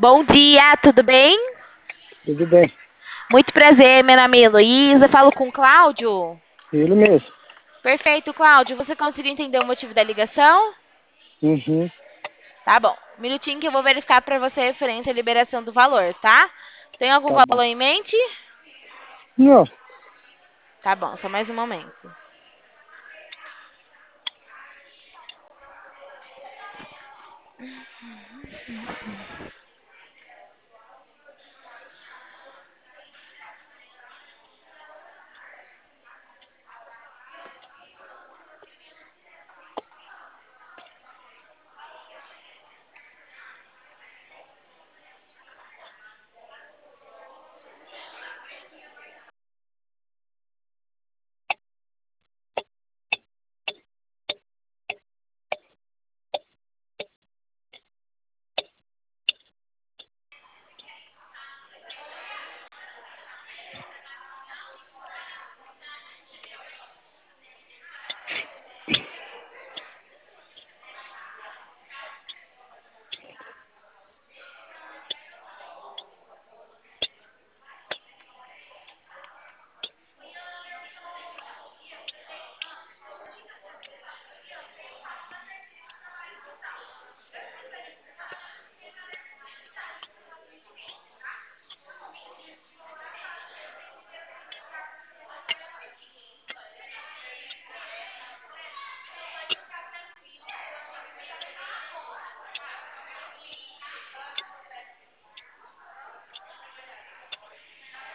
Bom dia, tudo bem? Tudo bem. Muito prazer, meu nome é Heloísa, falo com o Cláudio. Ele mesmo. Perfeito, Cláudio, você conseguiu entender o motivo da ligação? Uhum. Tá bom, um minutinho que eu vou verificar para você referente à liberação do valor, tá? Tem algum Tá bom. valor em mente? Não. Tá bom, só mais um momento.